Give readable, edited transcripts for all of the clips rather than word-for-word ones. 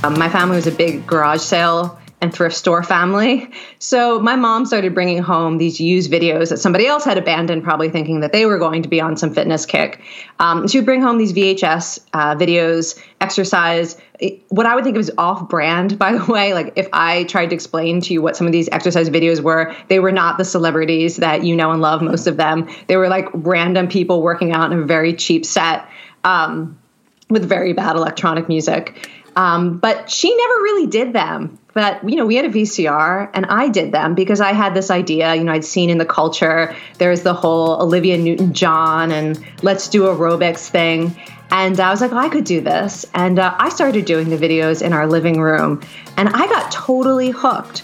My family was a big garage sale and thrift store family. So my mom started bringing home these used videos that somebody else had abandoned, probably thinking that they were going to be on some fitness kick. She would bring home these VHS videos, exercise, what I would think of as off-brand, by the way. Like if I tried to explain to you what some of these exercise videos were, they were not the celebrities that you know and love, most of them. They were like random people working out in a very cheap set with very bad electronic music. But she never really did them. But, we had a VCR and I did them because I had this idea, I'd seen in the culture, there's the whole Olivia Newton-John and let's do aerobics thing. And I was like, I could do this. And I started doing the videos in our living room and I got totally hooked.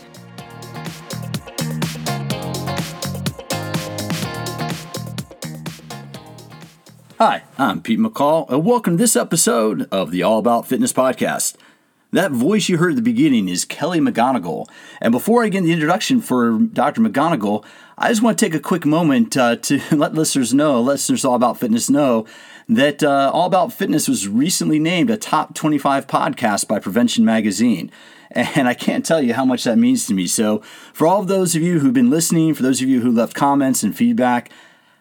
Hi, I'm Pete McCall, and welcome to this episode of the All About Fitness podcast. That voice you heard at the beginning is Kelly McGonigal. And before I get the introduction for Dr. McGonigal, I just want to take a quick moment to let listeners All About Fitness know that All About Fitness was recently named a top 25 podcast by Prevention Magazine. And I can't tell you how much that means to me. So for all of those of you who've been listening, for those of you who left comments and feedback,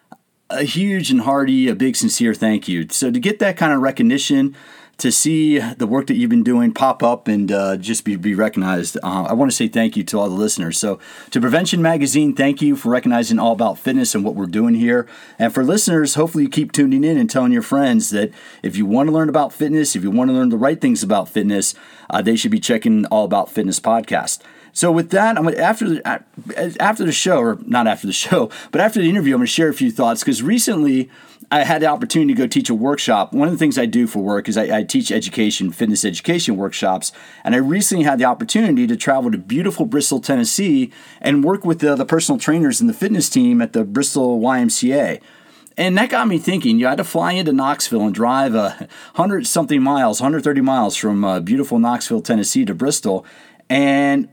a huge and hearty, a big sincere thank you. So to get that kind of recognition, to see the work that you've been doing pop up and just be recognized, I want to say thank you to all the listeners. So to Prevention Magazine, thank you for recognizing All About Fitness and what we're doing here. And for listeners, hopefully you keep tuning in and telling your friends that if you want to learn about fitness, if you want to learn the right things about fitness, they should be checking All About Fitness podcast. So with that, after the show, or not after the show, but after the interview, I'm going to share a few thoughts because recently I had the opportunity to go teach a workshop. One of the things I do for work is I teach fitness education workshops, and I recently had the opportunity to travel to beautiful Bristol, Tennessee, and work with the personal trainers and the fitness team at the Bristol YMCA. And that got me thinking, I had to fly into Knoxville and drive 130 miles from beautiful Knoxville, Tennessee to Bristol. And,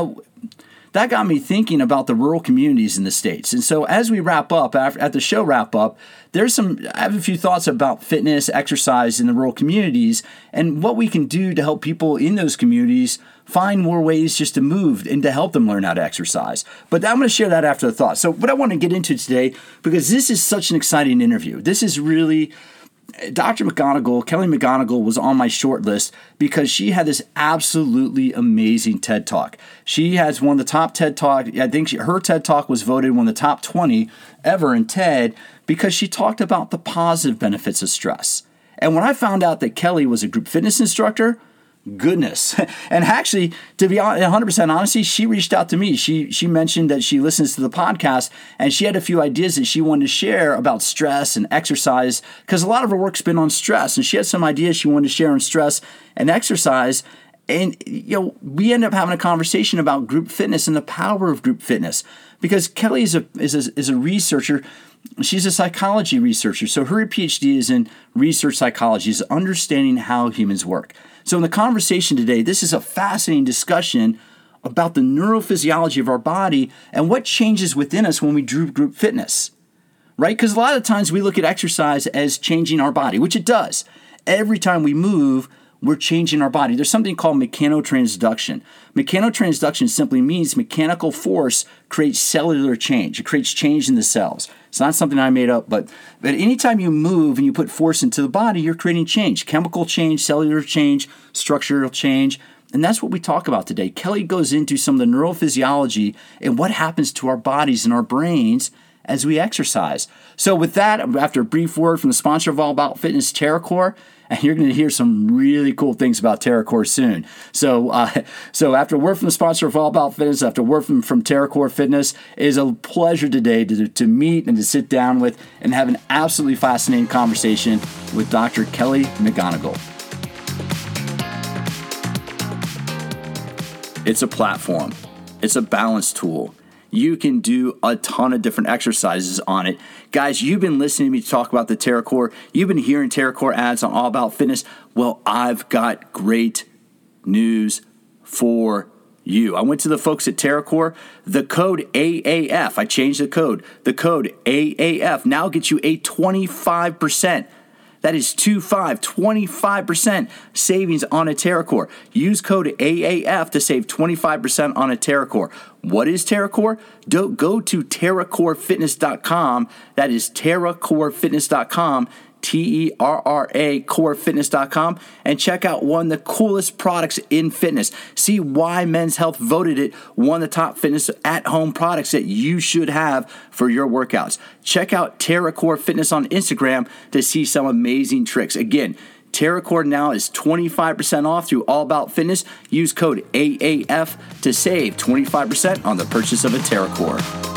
that got me thinking about the rural communities in the States. And so as we wrap up, at the show wrap up, I have a few thoughts about fitness, exercise in the rural communities and what we can do to help people in those communities find more ways just to move and to help them learn how to exercise. But I'm going to share that after the thought. So what I want to get into today, because this is such an exciting interview. This is really... Dr. McGonigal, Kelly McGonigal, was on my short list because she had this absolutely amazing TED Talk. She has one of the top TED Talk. I think her TED Talk was voted one of the top 20 ever in TED because she talked about the positive benefits of stress. And when I found out that Kelly was a group fitness instructor, goodness. And actually, to be 100% honest, she reached out to me. She mentioned that she listens to the podcast and she had a few ideas that she wanted to share about stress and exercise because a lot of her work's been on stress, and she had some ideas she wanted to share on stress and exercise. And we ended up having a conversation about group fitness and the power of group fitness because Kelly is a researcher. She's a psychology researcher, so her PhD is in research psychology, is understanding how humans work. So in the conversation today, this is a fascinating discussion about the neurophysiology of our body and what changes within us when we do group fitness, right? Because a lot of times we look at exercise as changing our body, which it does. Every time we move, we're changing our body. There's something called mechanotransduction. Mechanotransduction simply means mechanical force creates cellular change. It creates change in the cells. It's not something I made up, but anytime you move and you put force into the body, you're creating change. Chemical change, cellular change, structural change. And that's what we talk about today. Kelly goes into some of the neurophysiology and what happens to our bodies and our brains as we exercise. So with that, after a brief word from the sponsor of All About Fitness, TerraCore, and you're going to hear some really cool things about TerraCore soon. So after a word from the sponsor of All About Fitness, after a word from TerraCore Fitness, it is a pleasure today to meet and to sit down with and have an absolutely fascinating conversation with Dr. Kelly McGonigal. It's a platform. It's a balance tool. You can do a ton of different exercises on it. Guys, you've been listening to me talk about the TerraCore. You've been hearing TerraCore ads on All About Fitness. Well, I've got great news for you. I went to the folks at TerraCore. The code AAF, I changed the code. The code AAF now gets you a 25% That is 25% savings on a TerraCore. Use code AAF to save 25% on a TerraCore. What is TerraCore? Go to TerraCoreFitness.com. That is TerraCoreFitness.com. TERRA corefitness.com, and check out one of the coolest products in fitness. See why Men's Health voted it one of the top fitness at-home products that you should have for your workouts. Check out TerraCore Fitness on Instagram to see some amazing tricks. Again, TerraCore now is 25% off through All About Fitness. Use code AAF to save 25% on the purchase of a TerraCore.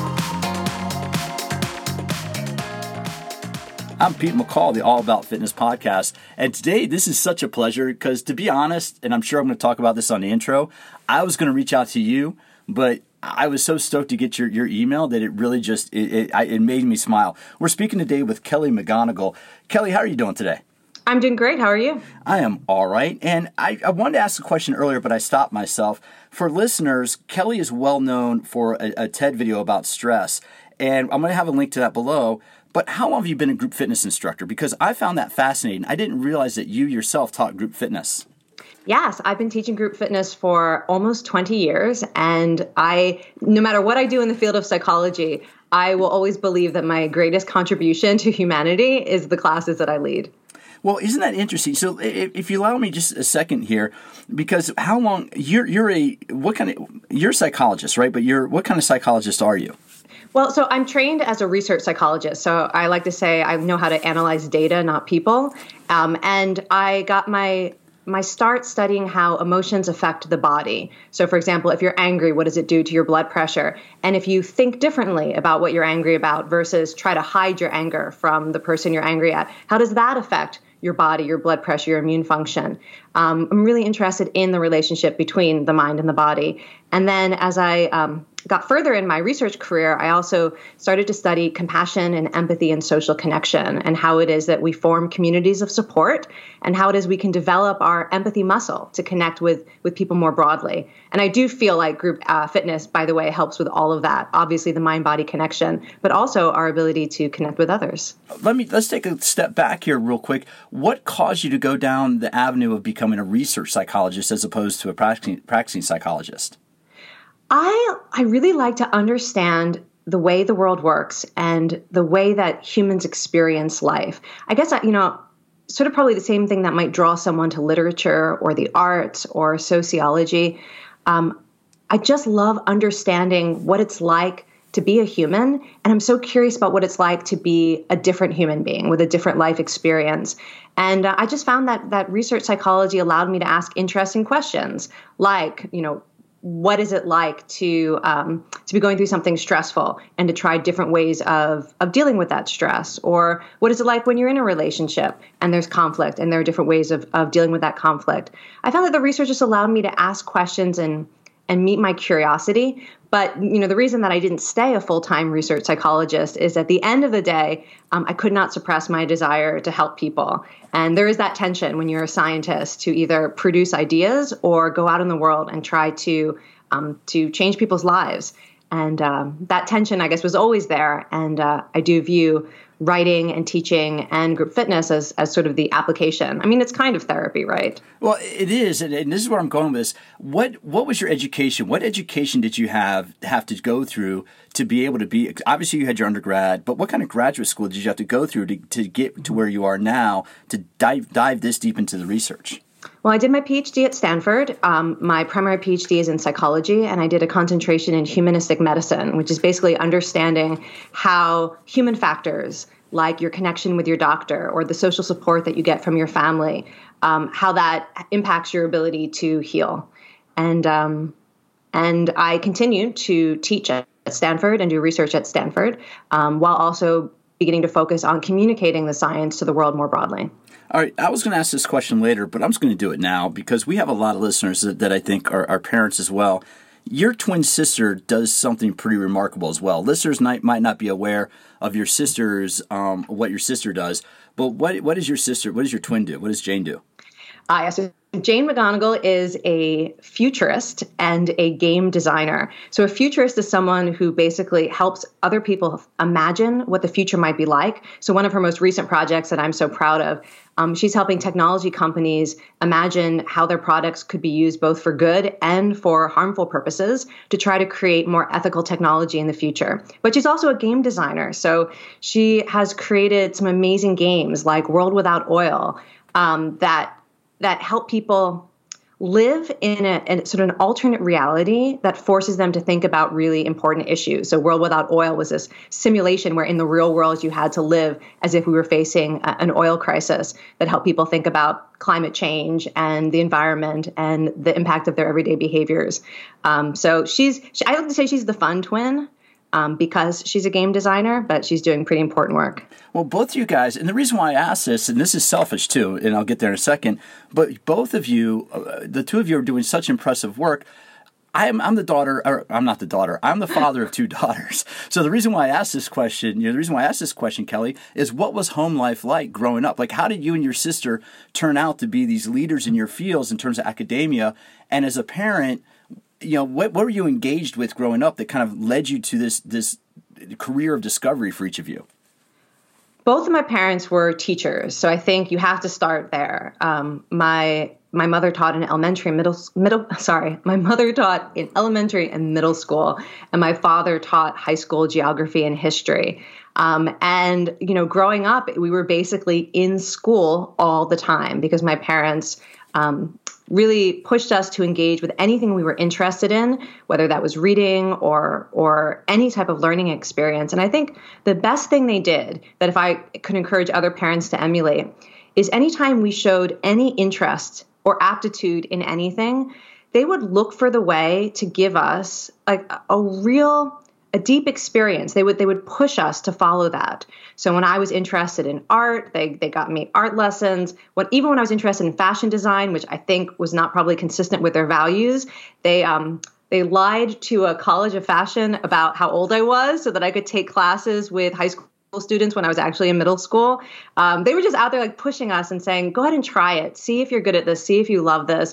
I'm Pete McCall, the All About Fitness podcast, and today this is such a pleasure because, to be honest, and I'm sure I'm going to talk about this on the intro, I was going to reach out to you, but I was so stoked to get your email that it really just, it made me smile. We're speaking today with Kelly McGonigal. Kelly, how are you doing today? I'm doing great. How are you? I am all right, and I wanted to ask a question earlier, but I stopped myself. For listeners, Kelly is well known for a TED video about stress, and I'm going to have a link to that below. But how long have you been a group fitness instructor? Because I found that fascinating. I didn't realize that you yourself taught group fitness. Yes, I've been teaching group fitness for almost 20 years. And no matter what I do in the field of psychology, I will always believe that my greatest contribution to humanity is the classes that I lead. Well, isn't that interesting? So if you allow me just a second here, because how long, you're a psychologist, right? But what kind of psychologist are you? Well, so I'm trained as a research psychologist. So I like to say I know how to analyze data, not people. And I got my start studying how emotions affect the body. So, for example, if you're angry, what does it do to your blood pressure? And if you think differently about what you're angry about versus try to hide your anger from the person you're angry at, how does that affect your body, your blood pressure, your immune function? I'm really interested in the relationship between the mind and the body. And then as I got further in my research career, I also started to study compassion and empathy and social connection, and how it is that we form communities of support, and how it is we can develop our empathy muscle to connect with people more broadly. And I do feel like group fitness, by the way, helps with all of that. Obviously, the mind-body connection, but also our ability to connect with others. Let's take a step back here real quick. What caused you to go down the avenue of becoming a research psychologist as opposed to a practicing psychologist? I really like to understand the way the world works and the way that humans experience life. I guess, sort of probably the same thing that might draw someone to literature or the arts or sociology. I just love understanding what it's like to be a human. And I'm so curious about what it's like to be a different human being with a different life experience. And I just found that research psychology allowed me to ask interesting questions like, what is it like to be going through something stressful and to try different ways of dealing with that stress? Or what is it like when you're in a relationship and there's conflict and there are different ways of dealing with that conflict? I found that the research just allowed me to ask questions and meet my curiosity. But, the reason that I didn't stay a full-time research psychologist is at the end of the day, I could not suppress my desire to help people. And there is that tension when you're a scientist to either produce ideas or go out in the world and try to change people's lives. And that tension, I guess, was always there. And I do view writing and teaching and group fitness as sort of the application. I mean, it's kind of therapy, right? Well, it is. And this is where I'm going with this. What was your education? What education did you have to go through to be able to be, obviously you had your undergrad, but what kind of graduate school did you have to go through to get to where you are now to dive this deep into the research? Well, I did my PhD at Stanford. My primary PhD is in psychology, and I did a concentration in humanistic medicine, which is basically understanding how human factors like your connection with your doctor or the social support that you get from your family, how that impacts your ability to heal. And I continued to teach at Stanford and do research at Stanford, while also beginning to focus on communicating the science to the world more broadly. All right, I was going to ask this question later, but I'm just going to do it now because we have a lot of listeners that I think are parents as well. Your twin sister does something pretty remarkable as well. Listeners might not be aware of your sister's, what your sister does, but what does your twin do? What does Jane do? Yes, Jane McGonigal is a futurist and a game designer. So a futurist is someone who basically helps other people imagine what the future might be like. So one of her most recent projects that I'm so proud of, she's helping technology companies imagine how their products could be used both for good and for harmful purposes to try to create more ethical technology in the future. But she's also a game designer. So she has created some amazing games like World Without Oil that help people live in a sort of an alternate reality that forces them to think about really important issues. So World Without Oil was this simulation where in the real world you had to live as if we were facing an oil crisis that helped people think about climate change and the environment and the impact of their everyday behaviors. So I like to say she's the fun twin. Because she's a game designer, but she's doing pretty important work. Well, both of you guys, and the reason why I ask this, and this is selfish too, and I'll get there in a second, but both of you, the two of you are doing such impressive work. I'm the daughter, or I'm not the daughter, I'm the father of two daughters. So the reason why I asked this question, Kelly, is what was home life like growing up? Like, how did you and your sister turn out to be these leaders in your fields in terms of academia? And as a parent, what were you engaged with growing up that kind of led you to this career of discovery for each of you? Both of my parents were teachers, so I think you have to start there. My mother taught in elementary My mother taught in elementary and middle school, and my father taught high school geography and history. And growing up, we were basically in school all the time because my parents really pushed us to engage with anything we were interested in, whether that was reading or any type of learning experience. And I think the best thing they did, that if I could encourage other parents to emulate, is anytime we showed any interest or aptitude in anything, they would look for the way to give us a deep experience. They would push us to follow that. So when I was interested in art, they got me art lessons. Even when I was interested in fashion design, which I think was not probably consistent with their values, they lied to a college of fashion about how old I was so that I could take classes with high school students when I was actually in middle school. They were just out there like pushing us and saying, go ahead and try it. See if you're good at this. See if you love this.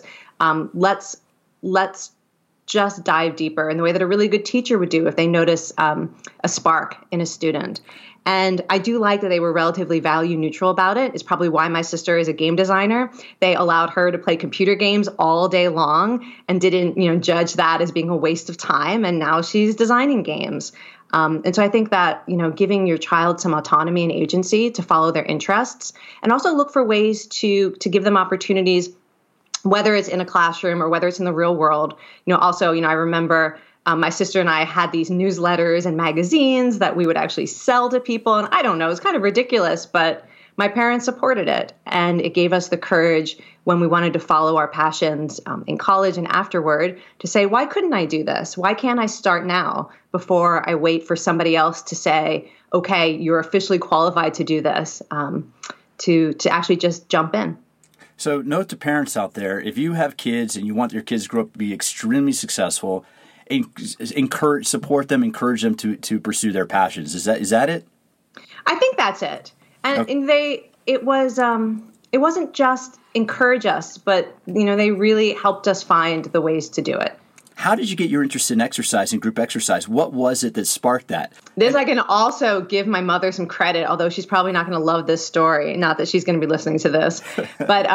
Let's just dive deeper in the way that a really good teacher would do if they notice a spark in a student. And I do like that they were relatively value neutral about it. It's probably why my sister is a game designer. They allowed her to play computer games all day long and didn't, judge that as being a waste of time. And now she's designing games. And so I think that, giving your child some autonomy and agency to follow their interests and also look for ways to give them opportunities, whether it's in a classroom or whether it's in the real world. I remember my sister and I had these newsletters and magazines that we would actually sell to people. And I don't know, it was kind of ridiculous, but my parents supported it. And it gave us the courage when we wanted to follow our passions in college and afterward to say, why couldn't I do this? Why can't I start now before I wait for somebody else to say, okay, you're officially qualified to do this, to actually just jump in. So note to parents out there, if you have kids and you want your kids to grow up to be extremely successful, support them, encourage them to pursue their passions. Is that it? I think that's it. And it wasn't just encourage us, but they really helped us find the ways to do it. How did you get your interest in exercise and group exercise? What was it that sparked that? This I can also give my mother some credit, although she's probably not going to love this story. Not that she's going to be listening to this. But,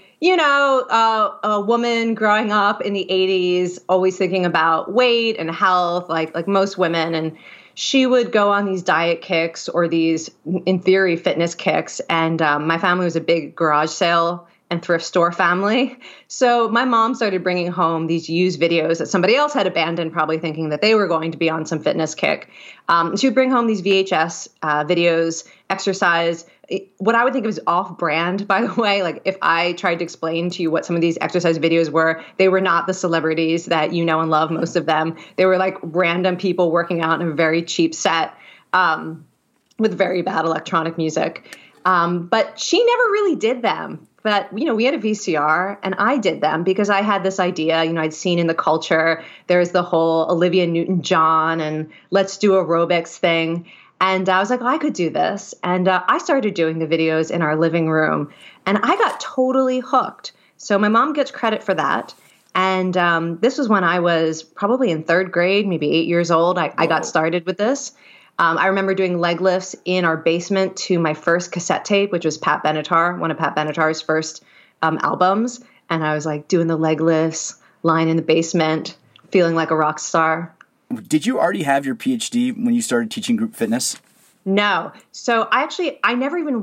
a woman growing up in the 80s, always thinking about weight and health, like most women. And she would go on these diet kicks or these, in theory, fitness kicks. And my family was a big garage sale and thrift store family. So my mom started bringing home these used videos that somebody else had abandoned, probably thinking that they were going to be on some fitness kick. She would bring home these VHS videos, exercise, what I would think of as off-brand, by the way. Like if I tried to explain to you what some of these exercise videos were, they were not the celebrities that you know and love, most of them. They were like random people working out in a very cheap set with very bad electronic music. But she never really did them. But, we had a VCR and I did them because I had this idea, I'd seen in the culture, there's the whole Olivia Newton-John and let's do aerobics thing. And I was like, I could do this. And I started doing the videos in our living room and I got totally hooked. So my mom gets credit for that. And this was when I was probably in third grade, maybe 8 years old. I got started with this. I remember doing leg lifts in our basement to my first cassette tape, which was Pat Benatar, one of Pat Benatar's first albums. And I was like doing the leg lifts, lying in the basement, feeling like a rock star. Did you already have your PhD when you started teaching group fitness? No. So I never even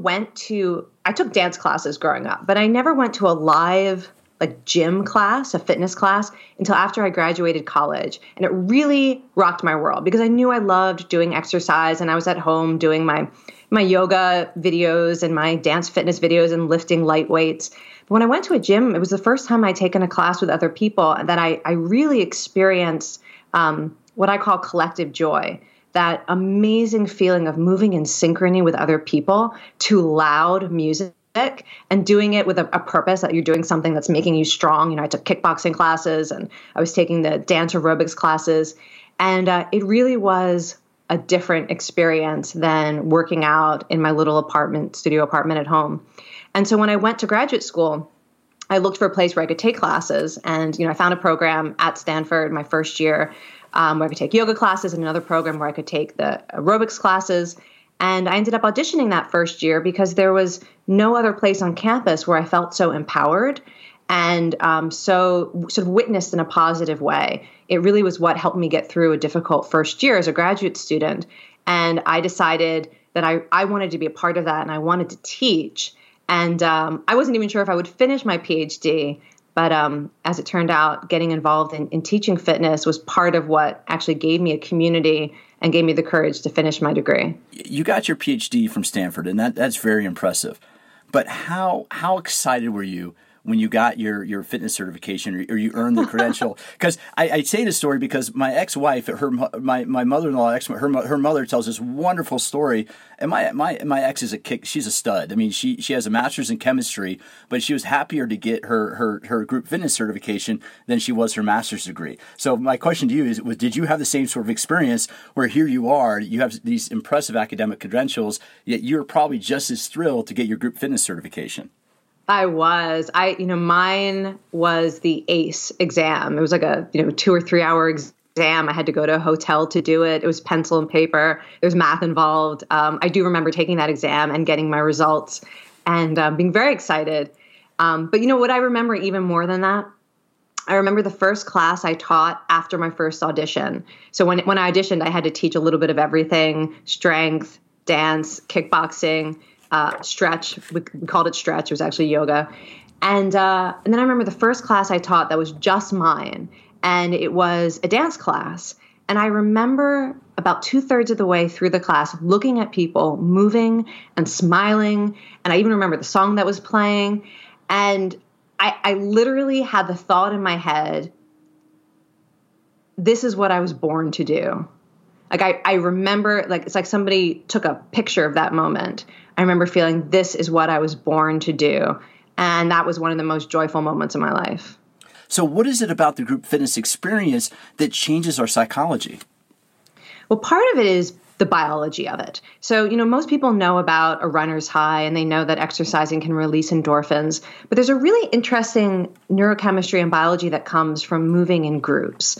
I took dance classes growing up, but I never went to a live gym class, a fitness class, until after I graduated college. And it really rocked my world because I knew I loved doing exercise, and I was at home doing my yoga videos and my dance fitness videos and lifting light weights. But when I went to a gym, it was the first time I'd taken a class with other people and that I really experienced what I call collective joy. That amazing feeling of moving in synchrony with other people to loud music and doing it with a purpose, that you're doing something that's making you strong. I took kickboxing classes and I was taking the dance aerobics classes. And it really was a different experience than working out in my little studio apartment at home. And so when I went to graduate school, I looked for a place where I could take classes. And, I found a program at Stanford my first year where I could take yoga classes, and another program where I could take the aerobics classes. And I ended up auditioning that first year because there was no other place on campus where I felt so empowered and so sort of witnessed in a positive way. It really was what helped me get through a difficult first year as a graduate student. And I decided that I wanted to be a part of that and I wanted to teach. And I wasn't even sure if I would finish my PhD. But as it turned out, getting involved in teaching fitness was part of what actually gave me a community and gave me the courage to finish my degree. You got your PhD from Stanford, and that's very impressive. But how excited were you when you got your fitness certification or you earned the credential? Because I say this story because my ex-wife, my mother-in-law, her mother tells this wonderful story. And my ex is she's a stud. I mean, she has a master's in chemistry, but she was happier to get her group fitness certification than she was her master's degree. So my question to you is, did you have the same sort of experience where here you are, you have these impressive academic credentials, yet you're probably just as thrilled to get your group fitness certification? I was. Mine was the ACE exam. It was like a 2 or 3 hour exam. I had to go to a hotel to do it. It was pencil and paper. There was math involved. I do remember taking that exam and getting my results and being very excited. But what I remember even more than that, I remember the first class I taught after my first audition. So when I auditioned, I had to teach a little bit of everything: strength, dance, kickboxing, stretch. We called it stretch. It was actually yoga. And then I remember the first class I taught that was just mine. And it was a dance class. And I remember about 2/3 of the way through the class looking at people moving and smiling. And I even remember the song that was playing. And I literally had the thought in my head, this is what I was born to do. I remember, it's like somebody took a picture of that moment. I remember feeling this is what I was born to do. And that was one of the most joyful moments of my life. So what is it about the group fitness experience that changes our psychology? Well, part of it is the biology of it. So, most people know about a runner's high and they know that exercising can release endorphins, but there's a really interesting neurochemistry and biology that comes from moving in groups.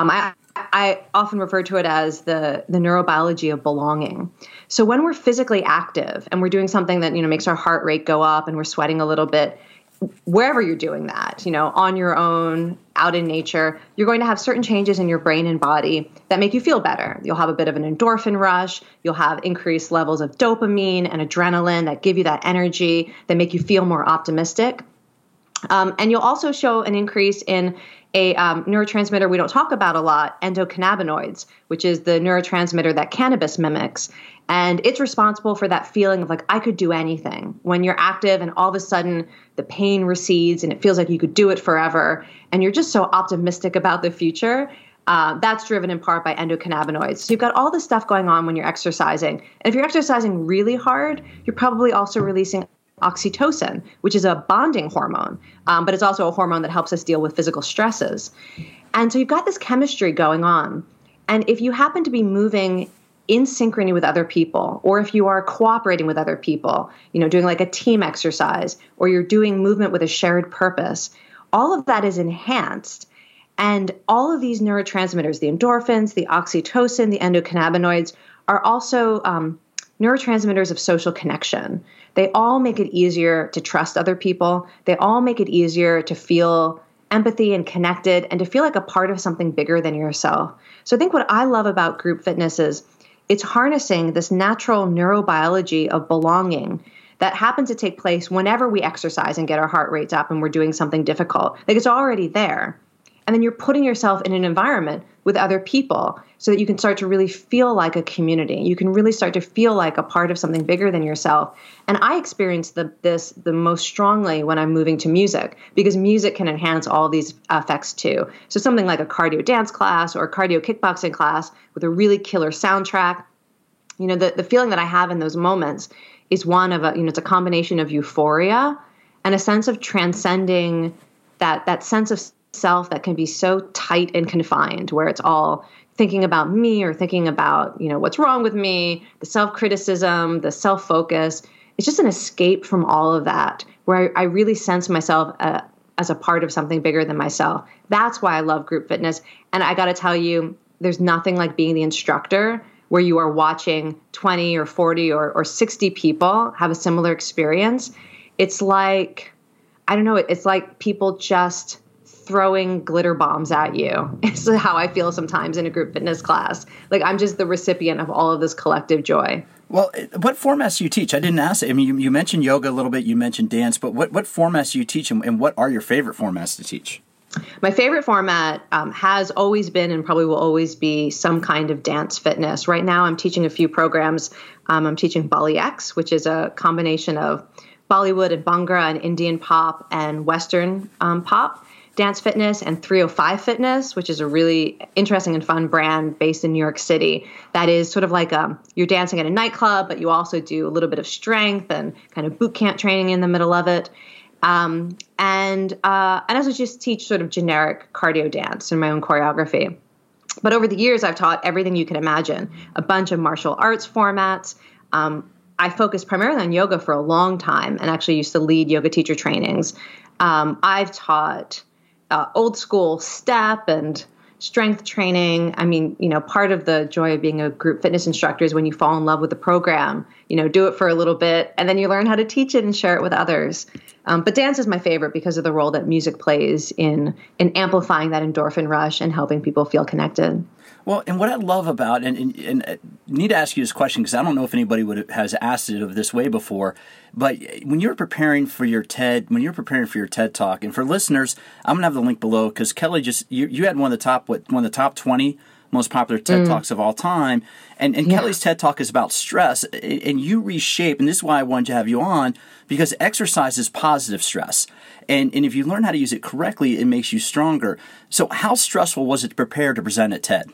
I often refer to it as the neurobiology of belonging. So when we're physically active and we're doing something that, makes our heart rate go up and we're sweating a little bit, wherever you're doing that, on your own, out in nature, you're going to have certain changes in your brain and body that make you feel better. You'll have a bit of an endorphin rush. You'll have increased levels of dopamine and adrenaline that give you that energy, that make you feel more optimistic. And you'll also show an increase in a neurotransmitter we don't talk about a lot, endocannabinoids, which is the neurotransmitter that cannabis mimics. And it's responsible for that feeling of I could do anything. When you're active and all of a sudden the pain recedes and it feels like you could do it forever, and you're just so optimistic about the future, that's driven in part by endocannabinoids. So you've got all this stuff going on when you're exercising. And if you're exercising really hard, you're probably also releasing oxytocin, which is a bonding hormone, but it's also a hormone that helps us deal with physical stresses. And so you've got this chemistry going on. And if you happen to be moving in synchrony with other people, or if you are cooperating with other people, doing like a team exercise, or you're doing movement with a shared purpose, all of that is enhanced. And all of these neurotransmitters, the endorphins, the oxytocin, the endocannabinoids, are also neurotransmitters of social connection. They all make it easier to trust other people. They all make it easier to feel empathy and connected and to feel like a part of something bigger than yourself. So I think what I love about group fitness is it's harnessing this natural neurobiology of belonging that happens to take place whenever we exercise and get our heart rates up and we're doing something difficult. Like it's already there. And then you're putting yourself in an environment with other people so that you can start to really feel like a community. You can really start to feel like a part of something bigger than yourself. And I experience this the most strongly when I'm moving to music, because music can enhance all these effects too. So something like a cardio dance class or a cardio kickboxing class with a really killer soundtrack, the feeling that I have in those moments is one of it's a combination of euphoria and a sense of transcending that sense of self that can be so tight and confined, where it's all thinking about me or thinking about, what's wrong with me, the self-criticism, the self-focus. It's just an escape from all of that, where I really sense myself as a part of something bigger than myself. That's why I love group fitness. And I got to tell you, there's nothing like being the instructor where you are watching 20 or 40 or 60 people have a similar experience. It's like, I don't know, it's like people just throwing glitter bombs at you. It's how I feel sometimes in a group fitness class. Like I'm just the recipient of all of this collective joy. Well, what formats do you teach? I didn't ask. I mean, you mentioned yoga a little bit, you mentioned dance, but what formats do you teach, and what are your favorite formats to teach? My favorite format has always been and probably will always be some kind of dance fitness. Right now I'm teaching a few programs. I'm teaching Bali X, which is a combination of Bollywood and Bhangra and Indian pop and Western pop dance fitness, and 305 Fitness, which is a really interesting and fun brand based in New York City. That is sort of like you're dancing at a nightclub, but you also do a little bit of strength and kind of boot camp training in the middle of it. And I also just teach sort of generic cardio dance in my own choreography. But over the years, I've taught everything you can imagine, a bunch of martial arts formats. I focused primarily on yoga for a long time and actually used to lead yoga teacher trainings. I've taught old school step and strength training. I mean, part of the joy of being a group fitness instructor is when you fall in love with the program, do it for a little bit and then you learn how to teach it and share it with others. But dance is my favorite because of the role that music plays in amplifying that endorphin rush and helping people feel connected. Well, and what I love about, and I need to ask you this question because I don't know if anybody has asked it of this way before, but when you're preparing for your TED Talk, and for listeners, I'm gonna have the link below because Kelly you had one of the top 20 most popular TED Talks of all time, and Kelly's TED Talk is about stress, and you reshape, and this is why I wanted to have you on, because exercise is positive stress, and if you learn how to use it correctly, it makes you stronger. So how stressful was it to prepare to present at TED?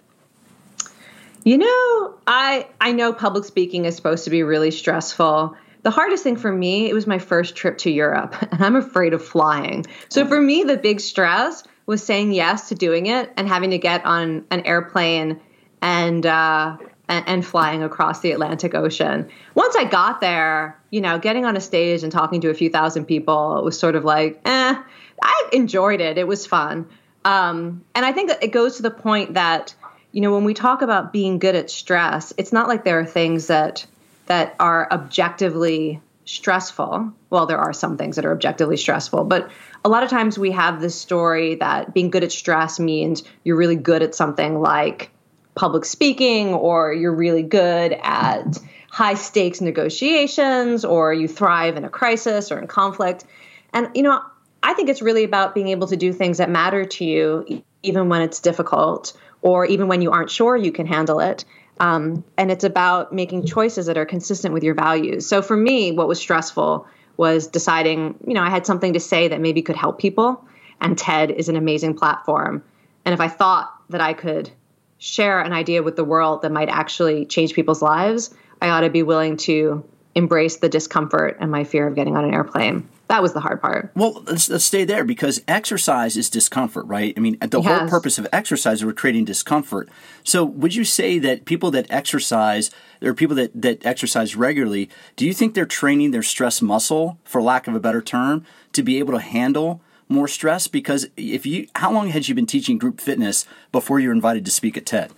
I know public speaking is supposed to be really stressful. The hardest thing for me, it was my first trip to Europe, and I'm afraid of flying. So for me, the big stress was saying yes to doing it and having to get on an airplane and flying across the Atlantic Ocean. Once I got there, getting on a stage and talking to a few thousand people, it was sort of like, I enjoyed it. It was fun. And I think that it goes to the point that, when we talk about being good at stress, it's not like there are things that are objectively stressful. Well, there are some things that are objectively stressful, but a lot of times we have this story that being good at stress means you're really good at something like public speaking, or you're really good at high stakes negotiations, or you thrive in a crisis or in conflict. And, I think it's really about being able to do things that matter to you, even when it's difficult, or even when you aren't sure you can handle it. And it's about making choices that are consistent with your values. So for me, what was stressful was deciding, I had something to say that maybe could help people. And TED is an amazing platform. And if I thought that I could share an idea with the world that might actually change people's lives, I ought to be willing to embrace the discomfort and my fear of getting on an airplane. That was the hard part. Well, let's stay there, because exercise is discomfort, right? I mean, the whole purpose of exercise is we're creating discomfort. So would you say that people that exercise, or people that exercise regularly, do you think they're training their stress muscle, for lack of a better term, to be able to handle more stress? Because how long had you been teaching group fitness before you were invited to speak at TED?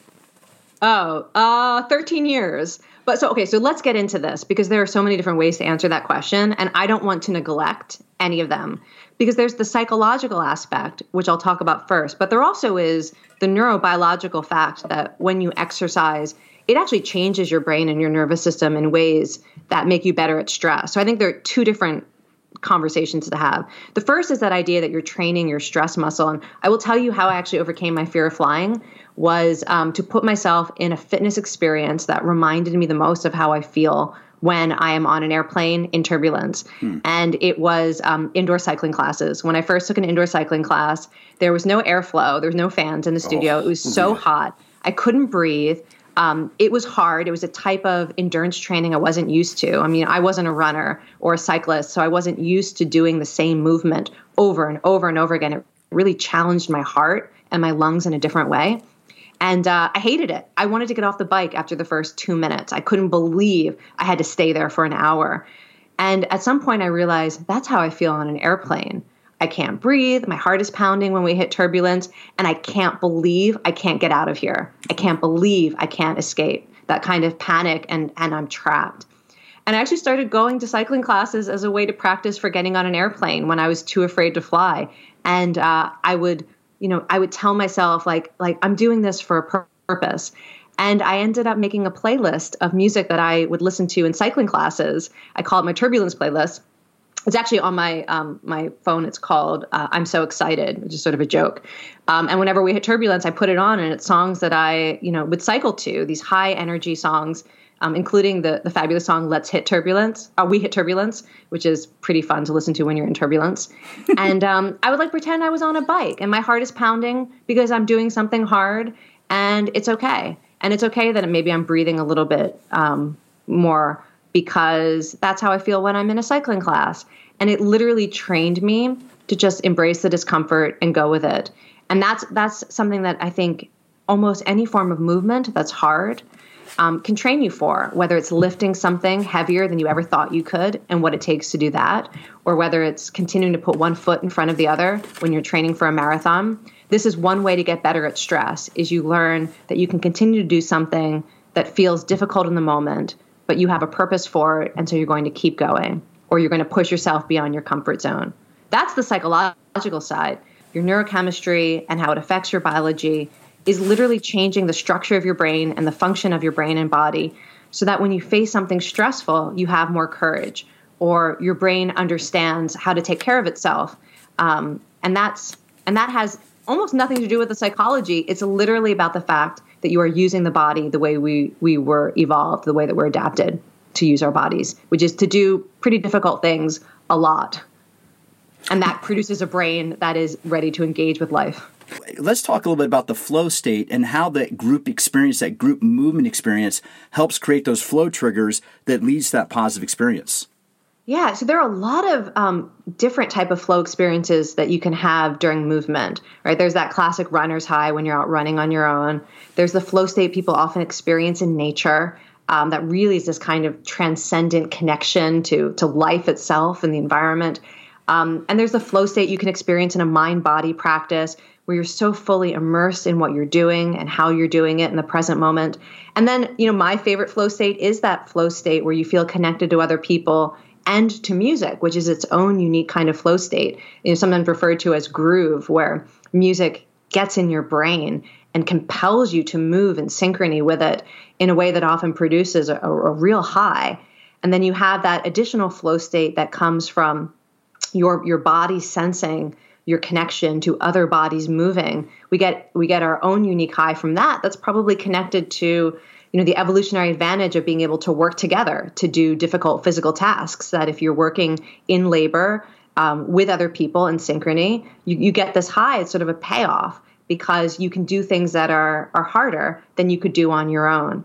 13 years. But so let's get into this, because there are so many different ways to answer that question. And I don't want to neglect any of them, because there's the psychological aspect, which I'll talk about first. But there also is the neurobiological fact that when you exercise, it actually changes your brain and your nervous system in ways that make you better at stress. So I think there are two different conversations to have. The first is that idea that you're training your stress muscle. And I will tell you how I actually overcame my fear of flying was to put myself in a fitness experience that reminded me the most of how I feel when I am on an airplane in turbulence. And it was indoor cycling classes. When I first took an indoor cycling class, there was no airflow. There was no fans in the studio. It was so hot. I couldn't breathe. It was hard. It was a type of endurance training I wasn't used to. I mean, I wasn't a runner or a cyclist, so I wasn't used to doing the same movement over and over and over again. It really challenged my heart and my lungs in a different way. And I hated it. I wanted to get off the bike after the first 2 minutes. I couldn't believe I had to stay there for an hour. And at some point I realized that's how I feel on an airplane. I can't breathe. My heart is pounding when we hit turbulence. And I can't believe I can't get out of here. I can't believe I can't escape. That kind of panic and I'm trapped. And I actually started going to cycling classes as a way to practice for getting on an airplane when I was too afraid to fly. And I would tell myself like I'm doing this for a purpose. And I ended up making a playlist of music that I would listen to in cycling classes. I call it my turbulence playlist. It's actually on my phone. It's called I'm So Excited, which is sort of a joke. And whenever we hit turbulence, I put it on, and it's songs that I would cycle to, these high energy songs, including the fabulous song Let's Hit Turbulence. We Hit Turbulence, which is pretty fun to listen to when you're in turbulence. And I would pretend I was on a bike, and my heart is pounding because I'm doing something hard, and it's okay. And it's okay that maybe I'm breathing a little bit more, because that's how I feel when I'm in a cycling class. And it literally trained me to just embrace the discomfort and go with it. And that's something that I think almost any form of movement that's hard can train you for, whether it's lifting something heavier than you ever thought you could and what it takes to do that, or whether it's continuing to put one foot in front of the other when you're training for a marathon. This is one way to get better at stress, is you learn that you can continue to do something that feels difficult in the moment, but you have a purpose for it, and so you're going to keep going, or you're going to push yourself beyond your comfort zone. That's the psychological side. Your neurochemistry and how it affects your biology is literally changing the structure of your brain and the function of your brain and body, so that when you face something stressful, you have more courage, or your brain understands how to take care of itself. And that has almost nothing to do with the psychology. It's literally about the fact that you are using the body the way we were evolved, the way that we're adapted to use our bodies, which is to do pretty difficult things a lot. And that produces a brain that is ready to engage with life. Let's talk a little bit about the flow state and how that group experience, that group movement experience, helps create those flow triggers that leads to that positive experience. Yeah, so there are a lot of different type of flow experiences that you can have during movement, right? There's that classic runner's high when you're out running on your own. There's the flow state people often experience in nature that really is this kind of transcendent connection to life itself and the environment. And there's the flow state you can experience in a mind-body practice where you're so fully immersed in what you're doing and how you're doing it in the present moment. And then, my favorite flow state is that flow state where you feel connected to other people and to music, which is its own unique kind of flow state, sometimes referred to as groove, where music gets in your brain and compels you to move in synchrony with it in a way that often produces a real high. And then you have that additional flow state that comes from your body sensing your connection to other bodies moving. We get our own unique high from that. That's probably connected to the evolutionary advantage of being able to work together to do difficult physical tasks, that if you're working in labor with other people in synchrony, you get this high. It's sort of a payoff because you can do things that are harder than you could do on your own.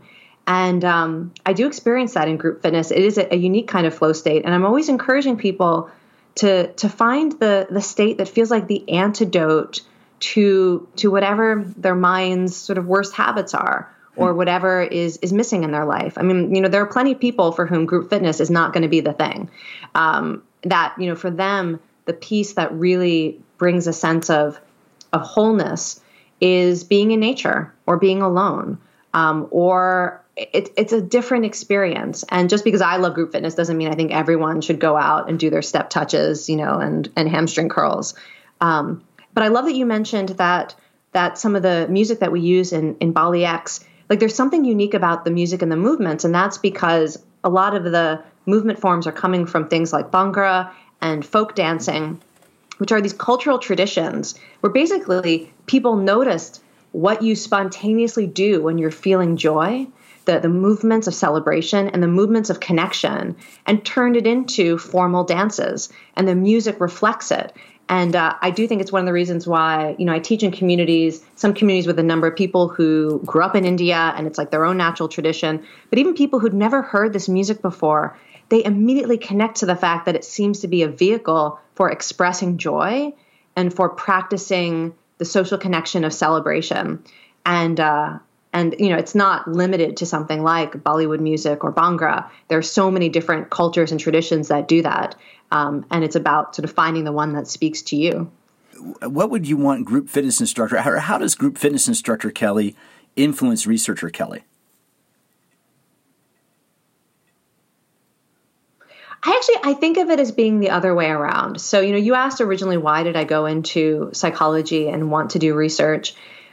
And I do experience that in group fitness. It is a unique kind of flow state. And I'm always encouraging people to find the state that feels like the antidote to whatever their mind's sort of worst habits are, or whatever is missing in their life. I mean, there are plenty of people for whom group fitness is not going to be the thing. That, for them, the piece that really brings a sense of wholeness is being in nature or being alone, or it's a different experience. And just because I love group fitness doesn't mean I think everyone should go out and do their step touches, and hamstring curls. But I love that you mentioned that some of the music that we use in Bali X, like there's something unique about the music and the movements. And that's because a lot of the movement forms are coming from things like Bhangra and folk dancing, which are these cultural traditions where basically people noticed what you spontaneously do when you're feeling joy, the movements of celebration and the movements of connection, and turned it into formal dances. And the music reflects it. And I do think it's one of the reasons why, I teach in some communities with a number of people who grew up in India, and it's like their own natural tradition. But even people who'd never heard this music before, they immediately connect to the fact that it seems to be a vehicle for expressing joy and for practicing the social connection of celebration. And it's not limited to something like Bollywood music or Bhangra. There are so many different cultures and traditions that do that. And it's about sort of finding the one that speaks to you. What would you want group fitness instructor, or how does group fitness instructor Kelly influence researcher Kelly? I think of it as being the other way around. So, you asked originally, why did I go into psychology and want to do research?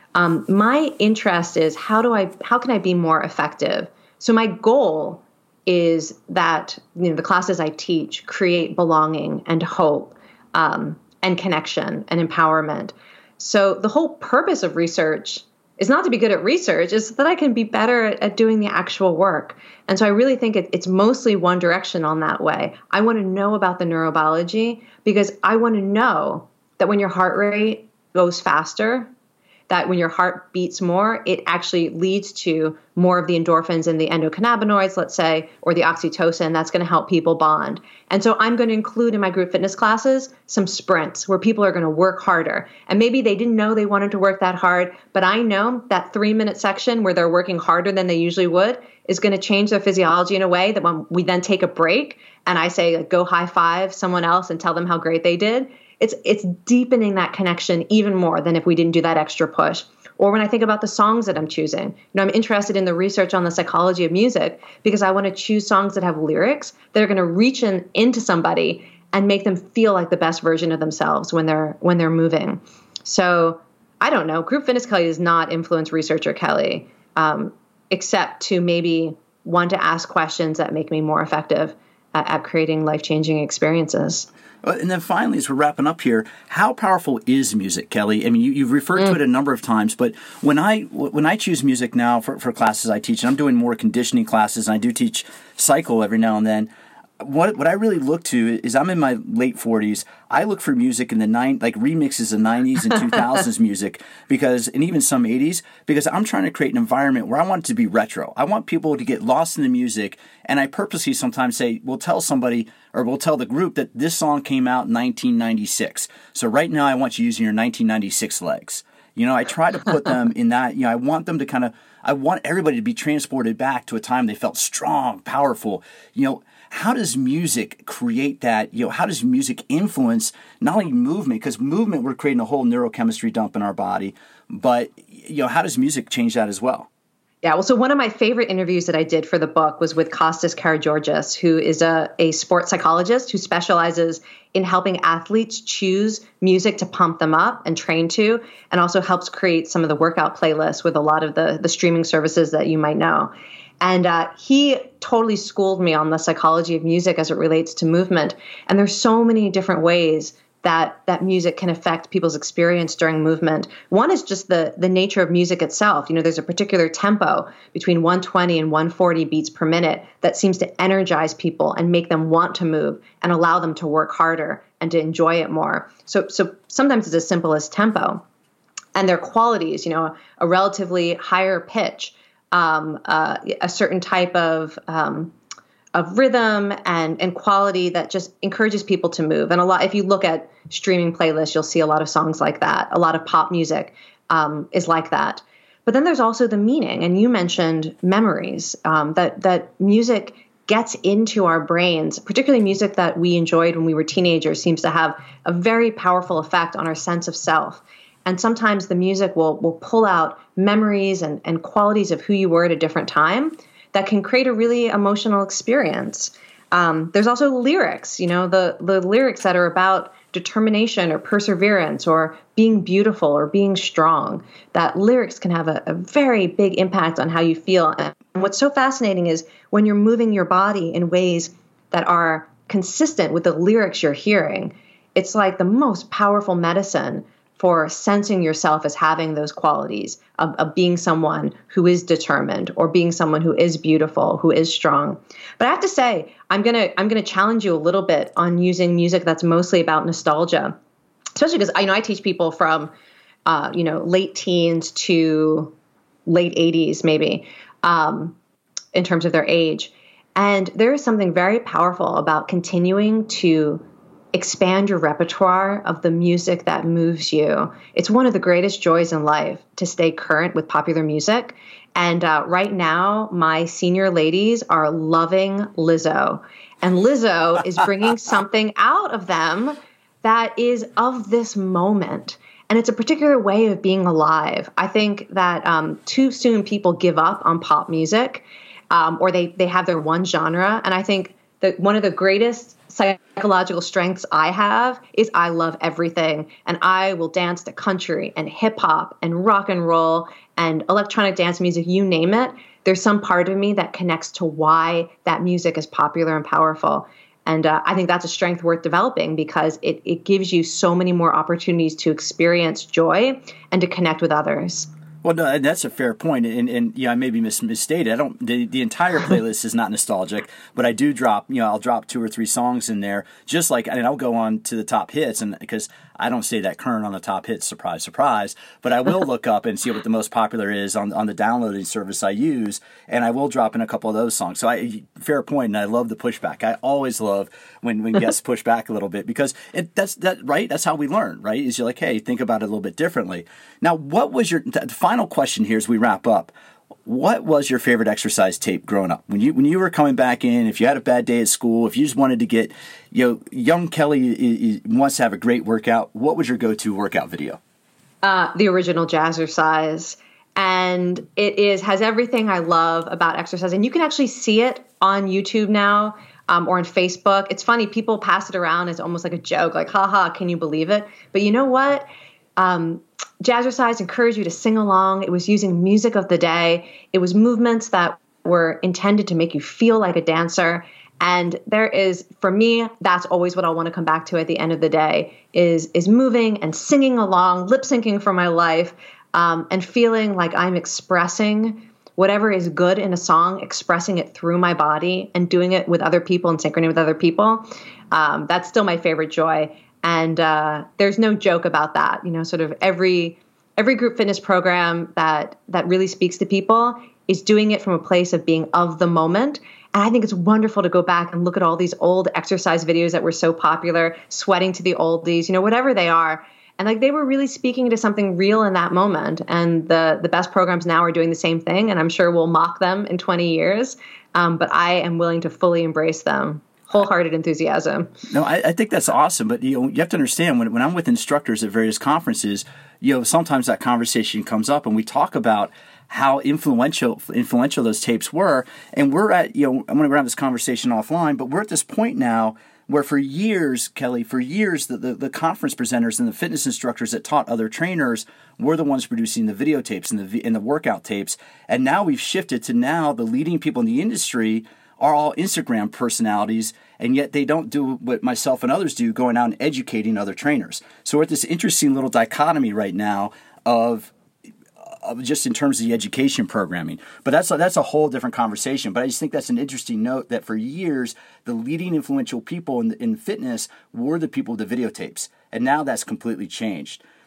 My interest is how can I be more effective? So my goal is that, the classes I teach create belonging and hope, and connection and empowerment. So the whole purpose of research is not to be good at research, it's that I can be better at doing the actual work. And so I really think it's mostly one direction on that way. I want to know about the neurobiology because I want to know that when your heart rate goes faster, that when your heart beats more, it actually leads to more of the endorphins and the endocannabinoids, let's say, or the oxytocin. That's going to help people bond. And so I'm going to include in my group fitness classes some sprints where people are going to work harder. And maybe they didn't know they wanted to work that hard, but I know that 3-minute section where they're working harder than they usually would is going to change their physiology in a way that when we then take a break and I say, go high five someone else and tell them how great they did, it's deepening that connection even more than if we didn't do that extra push. Or when I think about the songs that I'm choosing, I'm interested in the research on the psychology of music because I want to choose songs that have lyrics that are going to reach into somebody and make them feel like the best version of themselves when they're moving. So I don't know. Group Fitness Kelly does not influence researcher Kelly, except to maybe want to ask questions that make me more effective at creating life-changing experiences. And then finally, as we're wrapping up here, how powerful is music, Kelly? I mean, you've referred to it a number of times, but when I choose music now for classes I teach, and I'm doing more conditioning classes, and I do teach cycle every now and then, what I really look to is I'm in my late 40s. I look for music in the remixes of 90s and 2000s music and even some 80s, because I'm trying to create an environment where I want it to be retro. I want people to get lost in the music, and I purposely sometimes say, we'll tell the group that this song came out in 1996. So right now I want you using your 1996 legs. I try to put them in that, I want them to I want everybody to be transported back to a time they felt strong, powerful. How does music create that? How does music influence not only movement, because movement, we're creating a whole neurochemistry dump in our body, but, how does music change that as well? Yeah, well, so one of my favorite interviews that I did for the book was with Kostas Karageorgis, who is a sports psychologist who specializes in helping athletes choose music to pump them up and train to, and also helps create some of the workout playlists with a lot of the streaming services that you might know. And he totally schooled me on the psychology of music as it relates to movement. And there's so many different ways that music can affect people's experience during movement. One is just the nature of music itself. There's a particular tempo between 120 and 140 beats per minute that seems to energize people and make them want to move and allow them to work harder and to enjoy it more. So sometimes it's as simple as tempo. And their qualities, a relatively higher pitch a certain type of rhythm and quality that just encourages people to move. And a lot, if you look at streaming playlists, you'll see a lot of songs like that. A lot of pop music is like that. But then there's also the meaning, and you mentioned memories, that music gets into our brains, particularly music that we enjoyed when we were teenagers, seems to have a very powerful effect on our sense of self. And sometimes the music will pull out memories and qualities of who you were at a different time that can create a really emotional experience. There's also lyrics, the lyrics that are about determination or perseverance or being beautiful or being strong. That lyrics can have a very big impact on how you feel. And what's so fascinating is when you're moving your body in ways that are consistent with the lyrics you're hearing, it's like the most powerful medicine for sensing yourself as having those qualities of being someone who is determined or being someone who is beautiful, who is strong. But I have to say, I'm gonna challenge you a little bit on using music that's mostly about nostalgia, especially because I teach people from late teens to late 80s maybe in terms of their age, and there is something very powerful about continuing to expand your repertoire of the music that moves you. It's one of the greatest joys in life to stay current with popular music. And right now, my senior ladies are loving Lizzo. And Lizzo is bringing something out of them that is of this moment. And it's a particular way of being alive. I think that too soon people give up on pop music, or they have their one genre. And I think that one of the greatest psychological strengths I have is I love everything, and I will dance to country and hip hop and rock and roll and electronic dance music, you name it. There's some part of me that connects to why that music is popular and powerful. And I think that's a strength worth developing because it gives you so many more opportunities to experience joy and to connect with others. Well, no, and that's a fair point, and I may be misstated. I don't. The entire playlist is not nostalgic, but I do drop. I'll drop 2 or 3 songs in there, just like, and I'll go on to the top hits, and because I don't stay that current on the top hits, surprise, surprise. But I will look up and see what the most popular is on the downloading service I use, and I will drop in a couple of those songs. So fair point, and I love the pushback. I always love when guests push back a little bit because that's right. That's how we learn, right? Is you're like, hey, think about it a little bit differently. Now, what was the final question here as we wrap up? What was your favorite exercise tape growing up? When you were coming back in, if you had a bad day at school, if you just wanted to get, young Kelly wants to have a great workout, what was your go-to workout video? The original Jazzercise. And it has everything I love about exercise. And you can actually see it on YouTube now or on Facebook. It's funny, people pass it around as almost like a joke, like, haha, can you believe it? But you know what? Jazzercise encouraged you to sing along. It was using music of the day. It was movements that were intended to make you feel like a dancer. And there is, for me, that's always what I'll want to come back to at the end of the day is moving and singing along, lip syncing for my life, and feeling like I'm expressing whatever is good in a song, expressing it through my body and doing it with other people and synchrony with other people. That's still my favorite joy. And there's no joke about that. Sort of every group fitness program that really speaks to people is doing it from a place of being of the moment. And I think it's wonderful to go back and look at all these old exercise videos that were so popular, sweating to the oldies, whatever they are. And like they were really speaking to something real in that moment. And the best programs now are doing the same thing. And I'm sure we'll mock them in 20 years. But I am willing to fully embrace them. Wholehearted enthusiasm. No, I think that's awesome. But you have to understand when I'm with instructors at various conferences, sometimes that conversation comes up and we talk about how influential those tapes were. And we're at, I'm going to have this conversation offline, but we're at this point now where for years, Kelly, the conference presenters and the fitness instructors that taught other trainers were the ones producing the videotapes and the workout tapes. And now we've shifted to now the leading people in the industry are all Instagram personalities, and yet they don't do what myself and others do, going out and educating other trainers. So we're at this interesting little dichotomy right now of just in terms of the education programming. But that's a whole different conversation. But I just think that's an interesting note that for years, the leading influential people in fitness were the people with the videotapes. And now that's completely changed.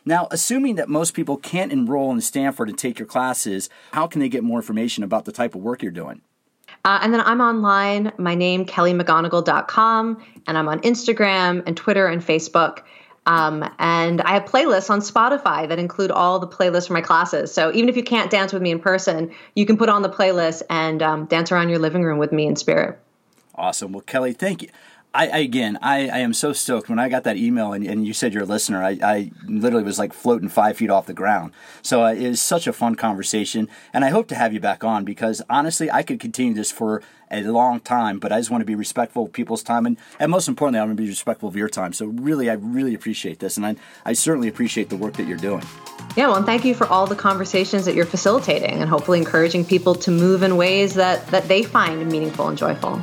Now, assuming that most people can't enroll in Stanford and take your classes, how can they get more information about the type of work you're doing? And then I'm online, my name, kellymcgonigal.com, and I'm on Instagram and Twitter and Facebook. And I have playlists on Spotify that include all the playlists for my classes. So even if you can't dance with me in person, you can put on the playlist and dance around your living room with me in spirit. Awesome. Well, Kelly, thank you. I am so stoked when I got that email and you said you're a listener. I literally was like floating 5 feet off the ground. So it is such a fun conversation, and I hope to have you back on because honestly, I could continue this for a long time, but I just want to be respectful of people's time, and most importantly, I want to be respectful of your time. So really, I really appreciate this, and I certainly appreciate the work that you're doing. Yeah, well, and thank you for all the conversations that you're facilitating and hopefully encouraging people to move in ways that they find meaningful and joyful.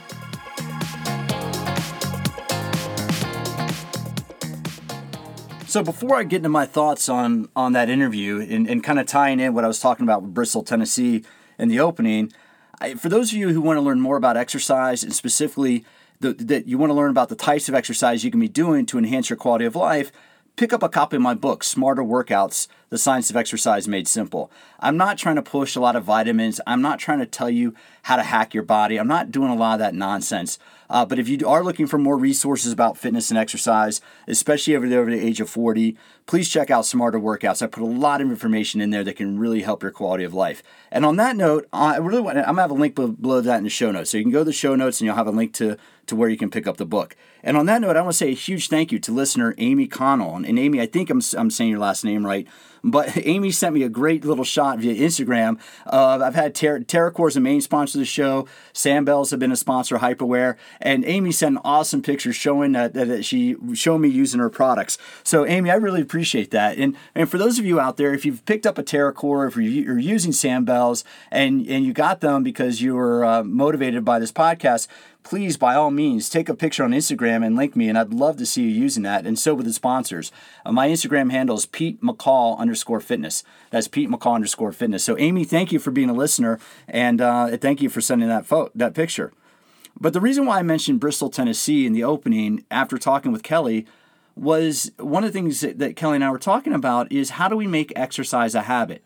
So before I get into my thoughts on that interview and kind of tying in what I was talking about with Bristol, Tennessee in the opening, for those of you who want to learn more about exercise and specifically that you want to learn about the types of exercise you can be doing to enhance your quality of life, pick up a copy of my book, Smarter Workouts, The Science of Exercise Made Simple. I'm not trying to push a lot of vitamins. I'm not trying to tell you how to hack your body. I'm not doing a lot of that nonsense. But if you are looking for more resources about fitness and exercise, especially over the age of 40, please check out Smarter Workouts. I put a lot of information in there that can really help your quality of life. And on that note, I'm going to have a link below that in the show notes. So you can go to the show notes and you'll have a link to where you can pick up the book. And on that note, I want to say a huge thank you to listener Amy Connell. And Amy, I think I'm saying your last name right. But Amy sent me a great little shot via Instagram. I've had TerraCore as a main sponsor of the show. Sam Bells have been a sponsor of Hyperwear. And Amy sent an awesome picture showing that she showed me using her products. So Amy, I really appreciate that. And for those of you out there, if you've picked up a TerraCore, if you're using Sam Bells and you got them because you were motivated by this podcast, please, by all means, take a picture on Instagram and link me, and I'd love to see you using that, and so with the sponsors. My Instagram handle is PeteMcCall_fitness. That's PeteMcCall_fitness. So, Amy, thank you for being a listener, and thank you for sending that picture. But the reason why I mentioned Bristol, Tennessee in the opening after talking with Kelly was one of the things that Kelly and I were talking about is how do we make exercise a habit?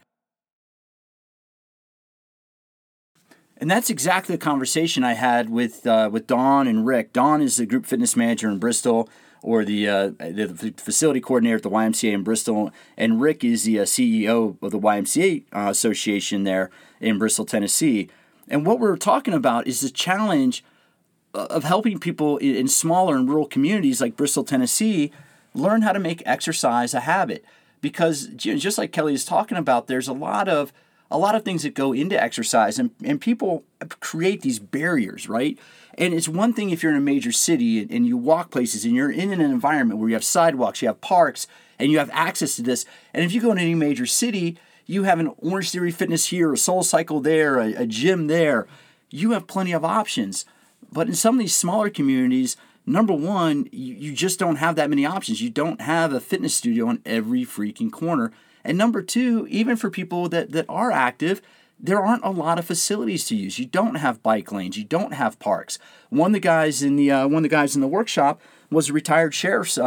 And that's exactly the conversation I had with Dawn and Rick. Dawn is the group fitness manager in Bristol, or the facility coordinator at the YMCA in Bristol, and Rick is the CEO of the YMCA Association there in Bristol, Tennessee. And what we're talking about is the challenge of helping people in smaller and rural communities like Bristol, Tennessee, learn how to make exercise a habit. Because just like Kelly is talking about, there's a lot of things that go into exercise, and people create these barriers, right? And it's one thing if you're in a major city and you walk places and you're in an environment where you have sidewalks, you have parks, and you have access to this. And if you go into any major city, you have an Orange Theory Fitness here, a Soul Cycle there, a gym there. You have plenty of options. But in some of these smaller communities, number one, you just don't have that many options. You don't have a fitness studio on every freaking corner. And number two, even for people that are active, there aren't a lot of facilities to use. You don't have bike lanes. You don't have parks. One of the guys in the workshop was a retired sheriff's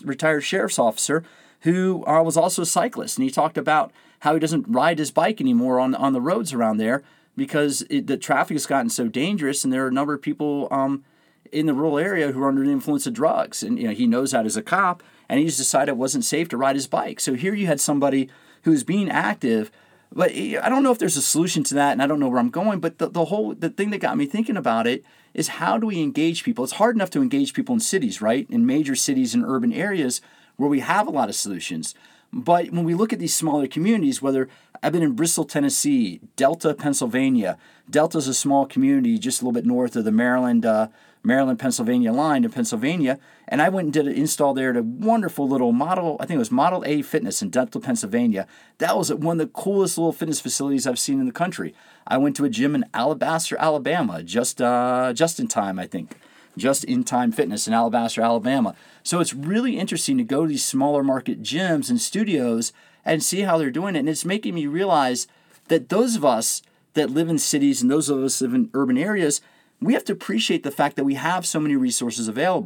officer who was also a cyclist, and he talked about how he doesn't ride his bike anymore on the roads around there because the traffic has gotten so dangerous, and there are a number of people in the rural area who are under the influence of drugs. And he knows that as a cop, and he's decided it wasn't safe to ride his bike. So here you had somebody who's being active, but I don't know if there's a solution to that, and I don't know where I'm going, but the thing that got me thinking about it is how do we engage people? It's hard enough to engage people in cities, right? In major cities and urban areas where we have a lot of solutions. But when we look at these smaller communities, whether I've been in Bristol, Tennessee, Delta, Pennsylvania. Delta's a small community just a little bit north of the Maryland-Pennsylvania line in Pennsylvania. And I went and did an install there at a wonderful little Model A Fitness in Delta, Pennsylvania. That was one of the coolest little fitness facilities I've seen in the country. I went to a gym in Alabaster, Alabama, just in time, I think. Just in Time Fitness in Alabaster, Alabama. So it's really interesting to go to these smaller market gyms and studios and see how they're doing it. And it's making me realize that those of us that live in cities and those of us that live in urban areas, we have to appreciate the fact that we have so many resources available.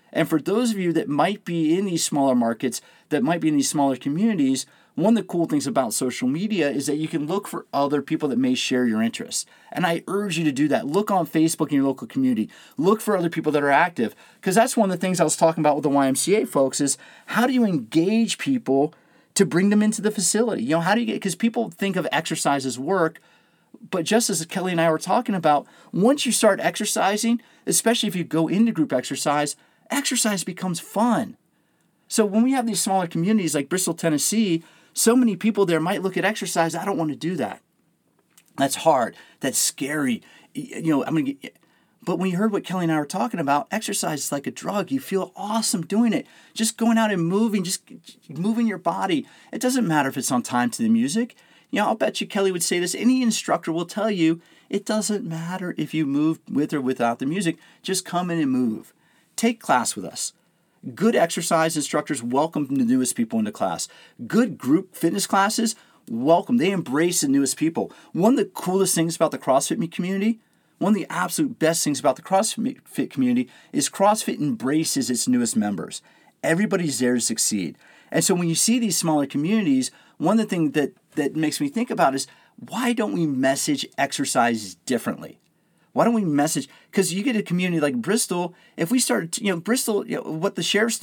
And for those of you that might be in these smaller markets, that might be in these smaller communities, one of the cool things about social media is that you can look for other people that may share your interests. And I urge you to do that. Look on Facebook in your local community. Look for other people that are active, because that's one of the things I was talking about with the YMCA folks is how do you engage people to bring them into the facility? You know, how do you get, because people think of exercise as work, but just as Kelly and I were talking about, once you start exercising, especially if you go into group exercise becomes fun. So when we have these smaller communities like Bristol, Tennessee, so many people there might look at exercise, I don't want to do that. That's hard. That's scary. You know, but when you heard what Kelly and I were talking about, exercise is like a drug. You feel awesome doing it. Just going out and moving, just moving your body. It doesn't matter if it's on time to the music. You know, I'll bet you Kelly would say this. Any instructor will tell you it doesn't matter if you move with or without the music. Just come in and move. Take class with us. Good exercise instructors welcome the newest people into class. Good group fitness classes, welcome. They embrace the newest people. One of the coolest things about the CrossFit community, one of the absolute best things about the CrossFit community is CrossFit embraces its newest members. Everybody's there to succeed. And so when you see these smaller communities, one of the things that makes me think about is why don't we message exercise differently? Why don't we message? Because you get a community like Bristol. If we started, Bristol, what the sheriff's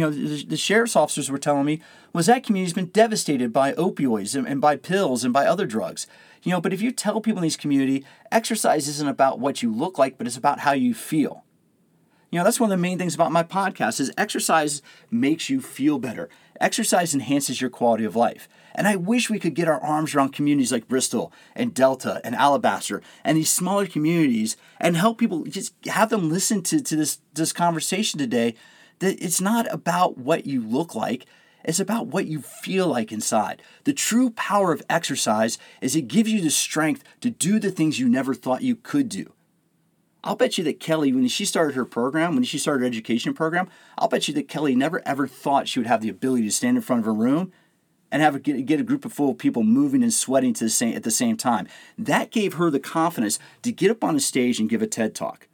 officers were telling me was that community's been devastated by opioids and by pills and by other drugs. But if you tell people in these community, exercise isn't about what you look like, but it's about how you feel. That's one of the main things about my podcast is exercise makes you feel better. Exercise enhances your quality of life. And I wish we could get our arms around communities like Bristol and Delta and Alabaster and these smaller communities and help people, just have them listen to this conversation today, that it's not about what you look like. It's about what you feel like inside. The true power of exercise is it gives you the strength to do the things you never thought you could do. I'll bet you that Kelly, when she started her program, when she started her education program, I'll bet you that Kelly never ever thought she would have the ability to stand in front of a room and get a group full of people moving and sweating at the same time. That gave her the confidence to get up on a stage and give a TED Talk.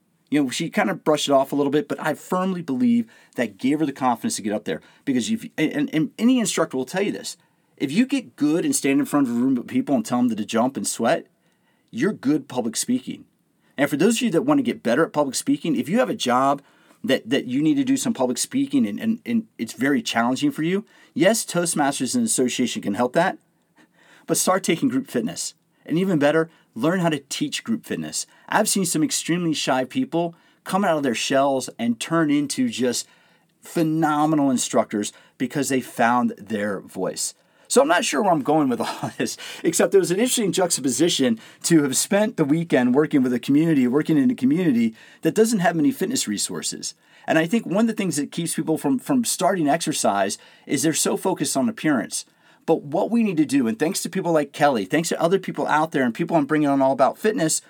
She kind of brushed it off a little bit, but I firmly believe that gave her the confidence to get up there. Because and any instructor will tell you this. If you get good and stand in front of a room of people and tell them to jump and sweat, you're good public speaking. And for those of you that want to get better at public speaking, if you have a job that you need to do some public speaking and it's very challenging for you, yes, Toastmasters and Association can help that, but start taking group fitness. And even better, learn how to teach group fitness. I've seen some extremely shy people come out of their shells and turn into just phenomenal instructors because they found their voice. So I'm not sure where I'm going with all this, except there was an interesting juxtaposition to have spent the weekend working in a community that doesn't have many fitness resources. And I think one of the things that keeps people from starting exercise is they're so focused on appearance. But what we need to do, and thanks to people like Kelly, thanks to other people out there and people I'm bringing on All About Fitness,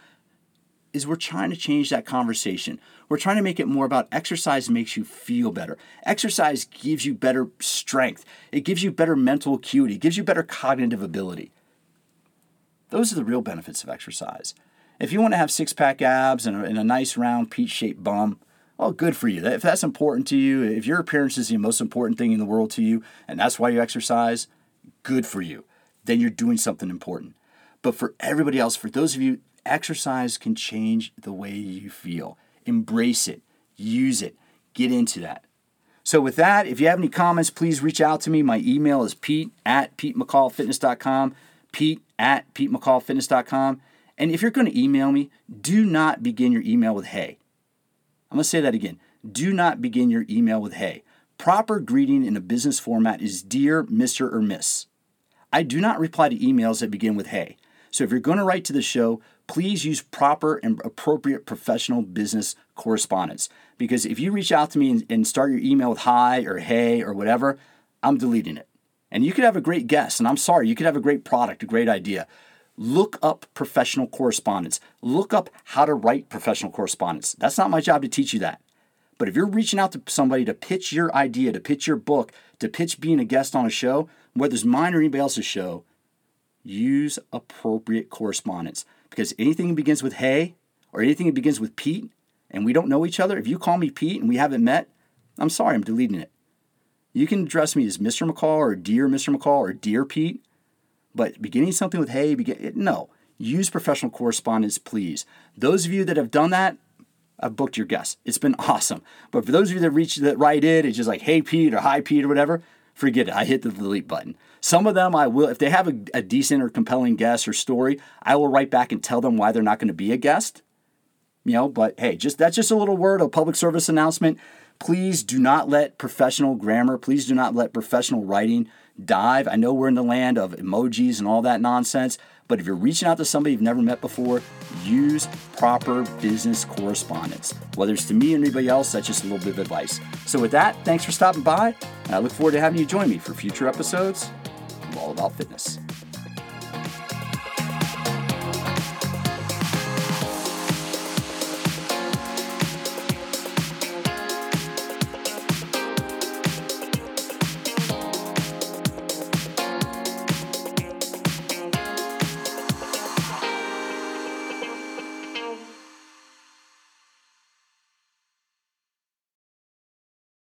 is we're trying to change that conversation. We're trying to make it more about exercise makes you feel better. Exercise gives you better strength. It gives you better mental acuity. It gives you better cognitive ability. Those are the real benefits of exercise. If you want to have six-pack abs and a nice round peach-shaped bum, well, good for you. If that's important to you, if your appearance is the most important thing in the world to you, and that's why you exercise, good for you. Then you're doing something important. But for everybody else, for those of you, exercise can change the way you feel. Embrace it. Use it. Get into that. So with that, if you have any comments, please reach out to me. My email is pete@PeteMcCallFitness.com, pete@PeteMcCallFitness.com. And if you're going to email me, do not begin your email with hey. I'm going to say that again. Do not begin your email with hey. Proper greeting in a business format is dear Mr. or Miss. I do not reply to emails that begin with hey. So if you're going to write to the show, please use proper and appropriate professional business correspondence. Because if you reach out to me and start your email with hi or hey or whatever, I'm deleting it. And you could have a great guest, and I'm sorry, you could have a great product, a great idea. Look up professional correspondence. Look up how to write professional correspondence. That's not my job to teach you that. But if you're reaching out to somebody to pitch your idea, to pitch your book, to pitch being a guest on a show, whether it's mine or anybody else's show, use appropriate correspondence. Because anything that begins with hey or anything that begins with Pete, and we don't know each other, if you call me Pete and we haven't met, I'm sorry, I'm deleting it. You can address me as Mr. McCall or Dear Mr. McCall or Dear Pete, but beginning something with hey, no. Use professional correspondence, please. Those of you that have done that, I've booked your guests. It's been awesome. But for those of you that write in, it's just like, hey, Pete, or hi, Pete, or whatever, forget it. I hit the delete button. Some of them I will, if they have a decent or compelling guest or story, I will write back and tell them why they're not going to be a guest. But hey, that's just a little word, a public service announcement. Please do not let professional grammar, please do not let professional writing dive. I know we're in the land of emojis and all that nonsense, but if you're reaching out to somebody you've never met before, use proper business correspondence. Whether it's to me or anybody else, that's just a little bit of advice. So with that, thanks for stopping by, and I look forward to having you join me for future episodes of All About Fitness.